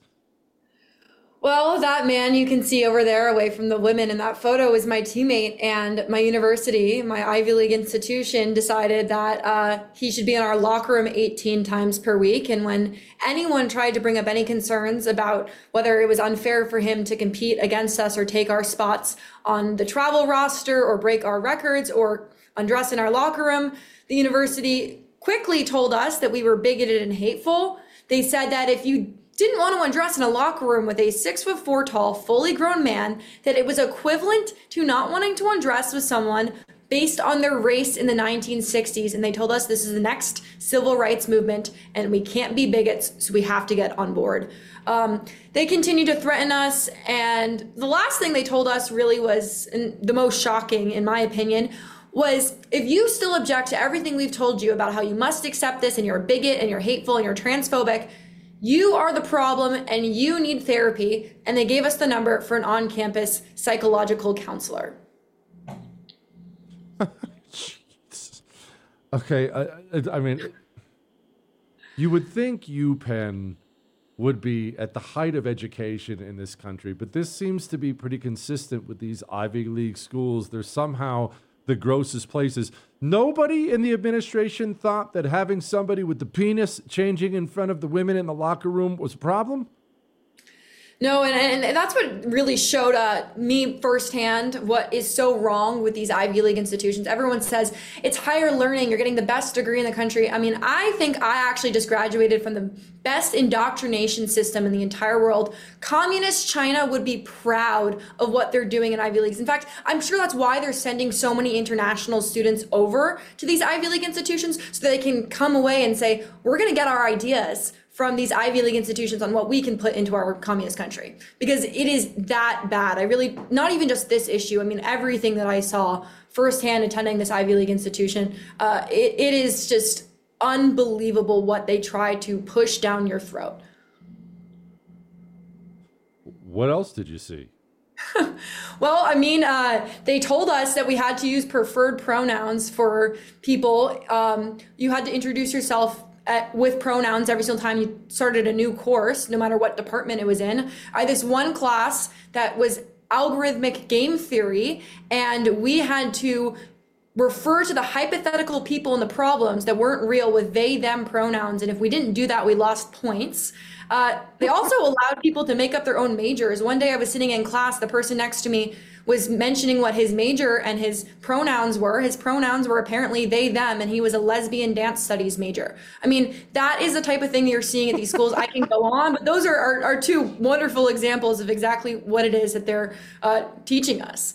Well, that man you can see over there away from the women in that photo is my teammate, and my university, my Ivy League institution, decided that uh, he should be in our locker room eighteen times per week. And when anyone tried to bring up any concerns about whether it was unfair for him to compete against us or take our spots on the travel roster or break our records or undress in our locker room, the university quickly told us that we were bigoted and hateful. They said that if you didn't want to undress in a locker room with a six foot four tall, fully grown man, that it was equivalent to not wanting to undress with someone based on their race in the nineteen sixties. And they told us this is the next civil rights movement and we can't be bigots, so we have to get on board. Um, they continue to threaten us. And the last thing they told us really was, and the most shocking in my opinion, was if you still object to everything we've told you about how you must accept this and you're a bigot and you're hateful and you're transphobic, you are the problem and you need therapy. And they gave us the number for an on-campus psychological counselor. Okay, I, I mean, you would think UPenn would be at the height of education in this country, but this seems to be pretty consistent with these Ivy League schools. They're somehow the grossest places. Nobody in the administration thought that having somebody with the penis changing in front of the women in the locker room was a problem? No, and, and that's what really showed uh, me firsthand what is so wrong with these Ivy League institutions. Everyone says it's higher learning, you're getting the best degree in the country. I mean, I think I actually just graduated from the best indoctrination system in the entire world. Communist China would be proud of what they're doing in Ivy Leagues. In fact, I'm sure that's why they're sending so many international students over to these Ivy League institutions so that they can come away and say, we're going to get our ideas from these Ivy League institutions on what we can put into our communist country, because it is that bad. I really, not even just this issue, I mean, everything that I saw firsthand attending this Ivy League institution, uh, it, it is just unbelievable what they try to push down your throat. What else did you see? Well, I mean, uh, they told us that we had to use preferred pronouns for people. Um, you had to introduce yourself at, with pronouns every single time you started a new course, no matter what department it was in. I had this one class that was algorithmic game theory, and we had to refer to the hypothetical people in the problems that weren't real with they, them pronouns. And if we didn't do that, we lost points. Uh, they also allowed people to make up their own majors. One day I was sitting in class, the person next to me was mentioning what his major and his pronouns were. His pronouns were apparently they, them, and he was a lesbian dance studies major. I mean, that is the type of thing that you're seeing at these schools. I can go on, but those are, are, are two wonderful examples of exactly what it is that they're uh, teaching us.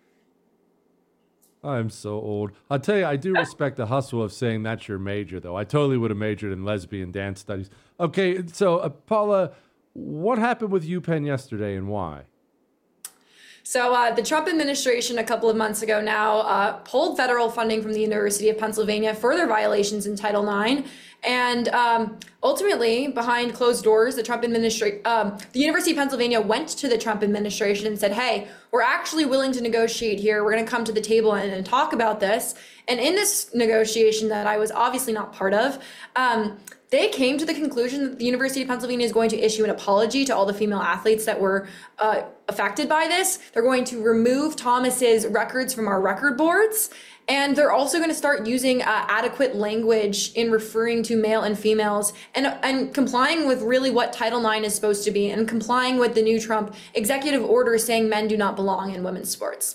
I'm so old. I'll tell you, I do respect the hustle of saying that's your major, though. I totally would have majored in lesbian dance studies. Okay, so uh, Paula, what happened with UPenn yesterday and why? So uh, the Trump administration a couple of months ago now uh, pulled federal funding from the University of Pennsylvania for their violations in Title nine. And um, ultimately, behind closed doors, the Trump administration, um, the University of Pennsylvania went to the Trump administration and said, hey, we're actually willing to negotiate here. We're going to come to the table and, and talk about this. And in this negotiation that I was obviously not part of, um, they came to the conclusion that the University of Pennsylvania is going to issue an apology to all the female athletes that were uh, affected by this. They're going to remove Thomas's records from our record boards. And they're also going to start using uh, adequate language in referring to male and females and, and complying with really what Title nine is supposed to be and complying with the new Trump executive order saying men do not belong in women's sports.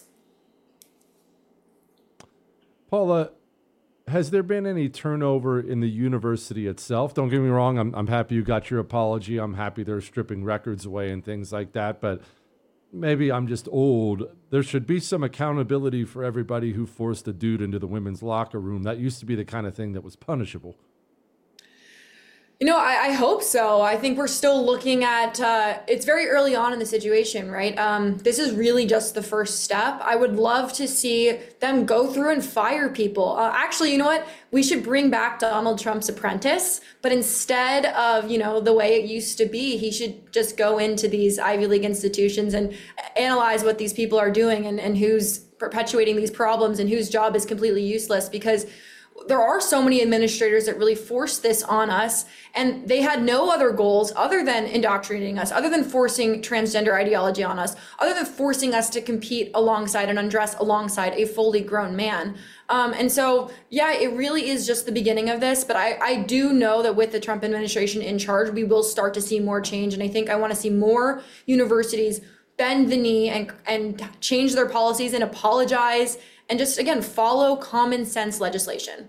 Paula, has there been any turnover in the university itself? Don't get me wrong. I'm, I'm happy you got your apology. I'm happy they're stripping records away and things like that. But maybe I'm just old. There should be some accountability for everybody who forced a dude into the women's locker room. That used to be the kind of thing that was punishable. You know, I, I hope so. I think we're still looking at, uh, it's very early on in the situation, right? Um, this is really just the first step. I would love to see them go through and fire people. Uh, actually, you know what? We should bring back Donald Trump's apprentice, but instead of, you know, the way it used to be, he should just go into these Ivy League institutions and analyze what these people are doing and, and who's perpetuating these problems and whose job is completely useless, because there are so many administrators that really forced this on us, and they had no other goals other than indoctrinating us, other than forcing transgender ideology on us, other than forcing us to compete alongside and undress alongside a fully grown man. Um, and so, yeah, it really is just the beginning of this. But I, I do know that with the Trump administration in charge, we will start to see more change. And I think I want to see more universities bend the knee and, and change their policies and apologize and just, again, follow common sense legislation.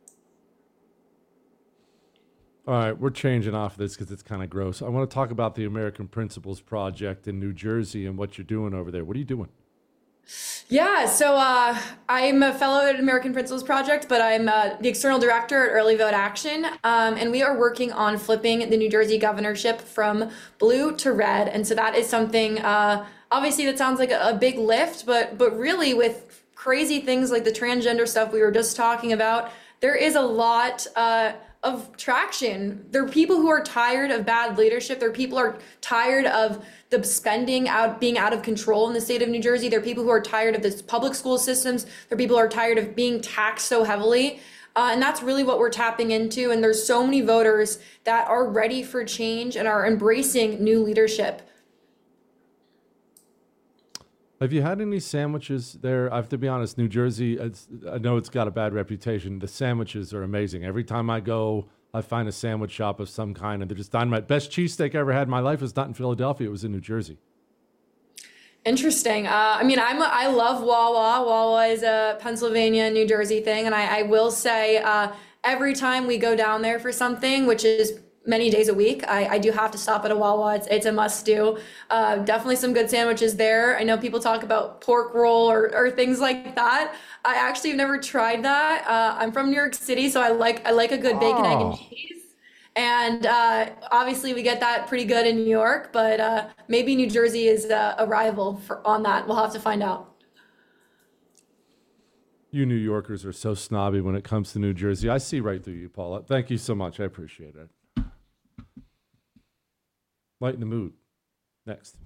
All right, we're changing off of this because it's kind of gross. I want to talk about the American Principles Project in New Jersey and what you're doing over there. What are you doing? Yeah, so uh, I'm a fellow at American Principles Project, but I'm uh, the external director at Early Vote Action, um, and we are working on flipping the New Jersey governorship from blue to red. And so that is something, uh, obviously, that sounds like a, a big lift, but but really with crazy things like the transgender stuff we were just talking about, there is a lot uh, of traction. There are people who are tired of bad leadership. There are people who are tired of the spending out being out of control in the state of New Jersey. There are people who are tired of the public school systems. There are people who are tired of being taxed so heavily. Uh, and that's really what we're tapping into. And there's so many voters that are ready for change and are embracing new leadership. Have you had any sandwiches there? I have to be honest, New Jersey, it's, I know it's got a bad reputation. The sandwiches are amazing. Every time I go, I find a sandwich shop of some kind, and they're just dynamite. Best cheesesteak I ever had in my life was not in Philadelphia. It was in New Jersey. Interesting. Uh, I mean, I'm a, I love Wawa. Wawa is a Pennsylvania, New Jersey thing. And I, I will say uh, every time we go down there for something, which is many days a week, I, I do have to stop at a Wawa. It's, it's a must do. Uh, definitely some good sandwiches there. I know people talk about pork roll or, or things like that. I actually have never tried that. Uh, I'm from New York City, so I like I like a good bacon, oh. egg, and cheese. And uh, obviously we get that pretty good in New York, but uh, maybe New Jersey is uh, a rival for, on that. We'll have to find out. You New Yorkers are so snobby when it comes to New Jersey. I see right through you, Paula. Thank you so much. I appreciate it. Lighten the mood. Next.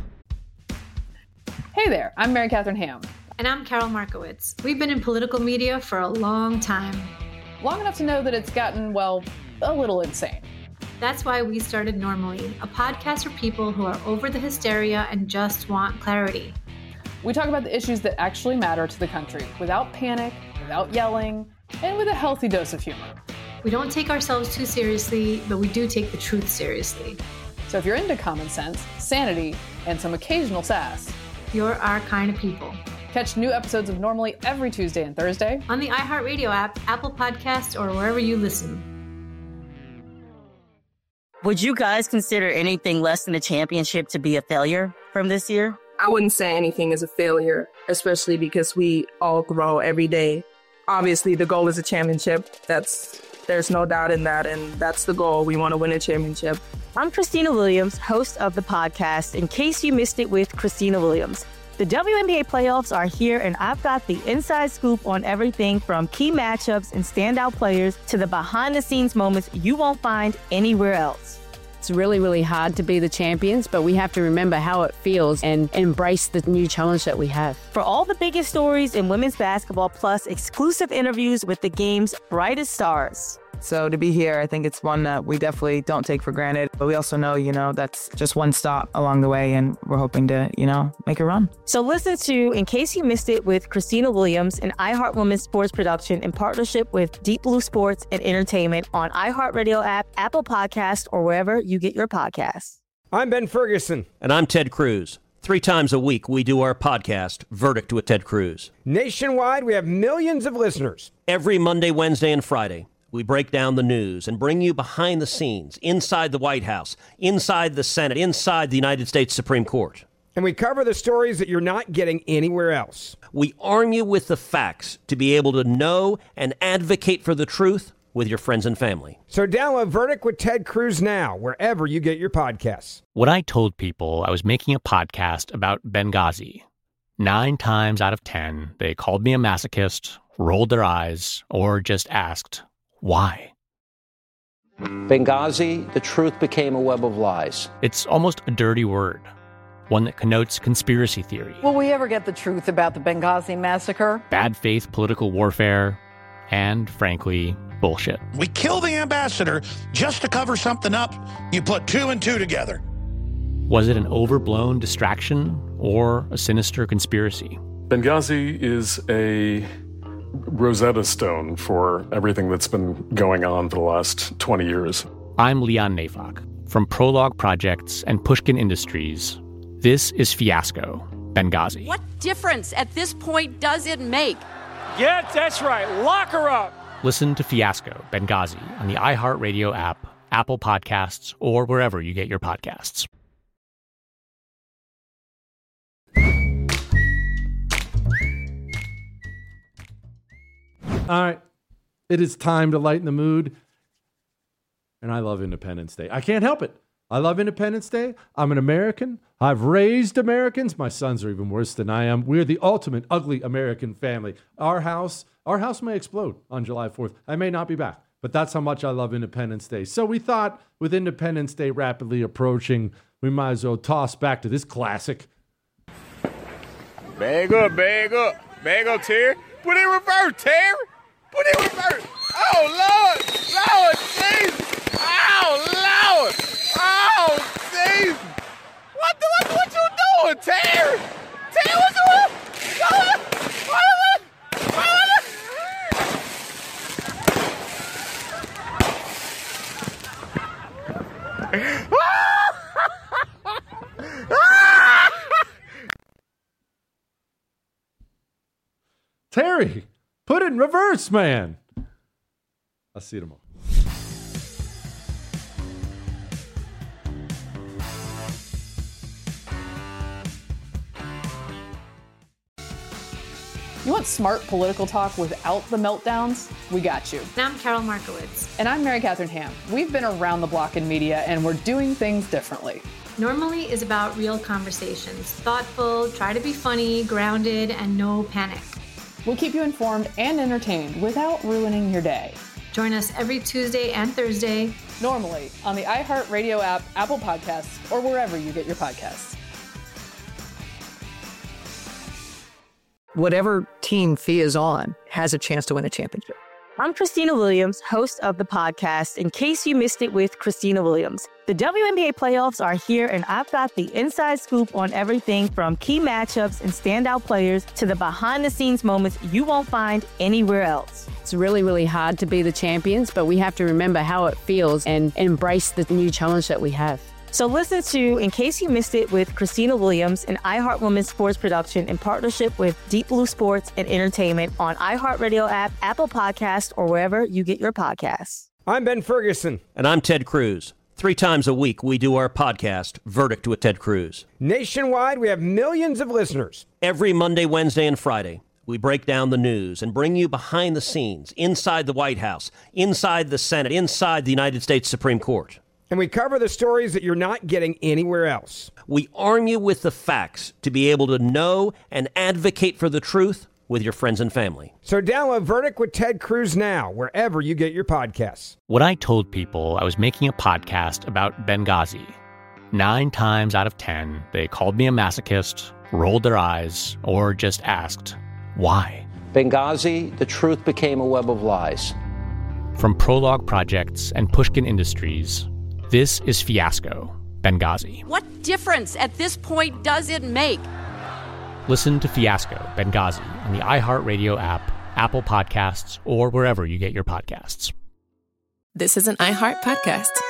Hey there, I'm Mary Catherine Ham. And I'm Carol Markowitz. We've been in political media for a long time. Long enough to know that it's gotten, well, a little insane. That's why we started Normally, a podcast for people who are over the hysteria and just want clarity. We talk about the issues that actually matter to the country without panic, without yelling, and with a healthy dose of humor. We don't take ourselves too seriously, but we do take the truth seriously. So if you're into common sense, sanity, and some occasional sass, you're our kind of people. Catch new episodes of Normally every Tuesday and Thursday on the iHeartRadio app, Apple Podcasts, or wherever you listen. Would you guys consider anything less than a championship to be a failure from this year? I wouldn't say anything is a failure, especially because we all grow every day. Obviously, the goal is a championship. That's there's no doubt in that, and that's the goal. We want to win a championship. I'm Christina Williams, host of the podcast, In Case You Missed It with Christina Williams. The W N B A playoffs are here, and I've got the inside scoop on everything from key matchups and standout players to the behind-the-scenes moments you won't find anywhere else. It's really, really hard to be the champions, but we have to remember how it feels and embrace the new challenge that we have. For all the biggest stories in women's basketball, plus exclusive interviews with the game's brightest stars. So to be here, I think it's one that we definitely don't take for granted. But we also know, you know, that's just one stop along the way, and we're hoping to, you know, make a run. So listen to In Case You Missed It with Christina Williams, an iHeart Women's sports production in partnership with Deep Blue Sports and Entertainment on iHeartRadio app, Apple Podcasts, or wherever you get your podcasts. I'm Ben Ferguson. And I'm Ted Cruz. Three times a week, we do our podcast, Verdict with Ted Cruz. Nationwide, we have millions of listeners. Every Monday, Wednesday, and Friday, we break down the news and bring you behind the scenes, inside the White House, inside the Senate, inside the United States Supreme Court. And we cover the stories that you're not getting anywhere else. We arm you with the facts to be able to know and advocate for the truth with your friends and family. So download Verdict with Ted Cruz now, wherever you get your podcasts. When I told people I was making a podcast about Benghazi, nine times out of ten, they called me a masochist, rolled their eyes, or just asked, why? Benghazi, the truth became a web of lies. It's almost a dirty word, one that connotes conspiracy theory. Will we ever get the truth about the Benghazi massacre? Bad faith political warfare, and frankly, bullshit. We kill the ambassador just to cover something up. You put two and two together. Was it an overblown distraction or a sinister conspiracy? Benghazi is a Rosetta Stone for everything that's been going on for the last twenty years. I'm Leon Neyfakh. From Prologue Projects and Pushkin Industries, this is Fiasco, Benghazi. What difference at this point does it make? Yeah, that's right. Lock her up. Listen to Fiasco, Benghazi on the iHeartRadio app, Apple Podcasts, or wherever you get your podcasts. All right. It is time to lighten the mood. And I love Independence Day. I can't help it. I love Independence Day. I'm an American. I've raised Americans. My sons are even worse than I am. We're the ultimate ugly American family. Our house, our house may explode on July fourth. I may not be back, but that's how much I love Independence Day. So we thought with Independence Day rapidly approaching, we might as well toss back to this classic. Bag up, bag up. Bag up, Terry. Put it in reverse, Terry. Put it in reverse. Oh, Lord. Lord, Jesus. Oh, Lord. Oh, Jesus. What the, what, what you doing, Terry? Terry, what you doing? What, what, what, Terry, put it in reverse, man. I'll see you tomorrow. You want smart political talk without the meltdowns? We got you. And I'm Carol Markowitz. And I'm Mary Catherine Ham. We've been around the block in media, and we're doing things differently. Normally is about real conversations. Thoughtful, try to be funny, grounded, and no panic. We'll keep you informed and entertained without ruining your day. Join us every Tuesday and Thursday, normally on the iHeartRadio app, Apple Podcasts, or wherever you get your podcasts. Whatever team Fia is on has a chance to win a championship. I'm Christina Williams, host of the podcast, In Case You Missed It with Christina Williams. The W N B A playoffs are here, and I've got the inside scoop on everything from key matchups and standout players to the behind-the-scenes moments you won't find anywhere else. It's really, really hard to be the champions, but we have to remember how it feels and embrace the new challenge that we have. So listen to In Case You Missed It with Christina Williams, an iHeart Women's Sports production in partnership with Deep Blue Sports and Entertainment on iHeartRadio app, Apple Podcasts, or wherever you get your podcasts. I'm Ben Ferguson. And I'm Ted Cruz. Three times a week, we do our podcast, Verdict with Ted Cruz. Nationwide, we have millions of listeners. Every Monday, Wednesday, and Friday, we break down the news and bring you behind the scenes, inside the White House, inside the Senate, inside the United States Supreme Court. And we cover the stories that you're not getting anywhere else. We arm you with the facts to be able to know and advocate for the truth with your friends and family. So download Verdict with Ted Cruz now, wherever you get your podcasts. When I told people I was making a podcast about Benghazi, nine times out of ten, they called me a masochist, rolled their eyes, or just asked, why? Benghazi, the truth became a web of lies. From Prologue Projects and Pushkin Industries, this is Fiasco, Benghazi. What difference at this point does it make? Listen to Fiasco, Benghazi on the iHeartRadio app, Apple Podcasts, or wherever you get your podcasts. This is an iHeart podcast.